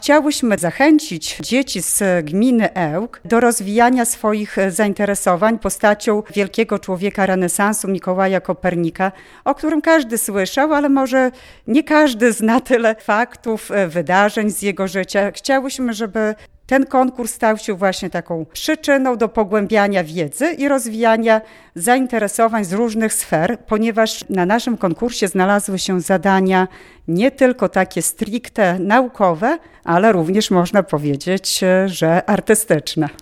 Chciałyśmy zachęcić dzieci z gminy Ełk do rozwijania swoich zainteresowań postacią wielkiego człowieka renesansu Mikołaja Kopernika, o którym każdy słyszał, ale może nie każdy zna tyle faktów, wydarzeń z jego życia. Chciałyśmy, żeby ten konkurs stał się właśnie taką przyczyną do pogłębiania wiedzy i rozwijania zainteresowań z różnych sfer, ponieważ na naszym konkursie znalazły się zadania nie tylko takie stricte naukowe, ale również można powiedzieć, że artystyczne.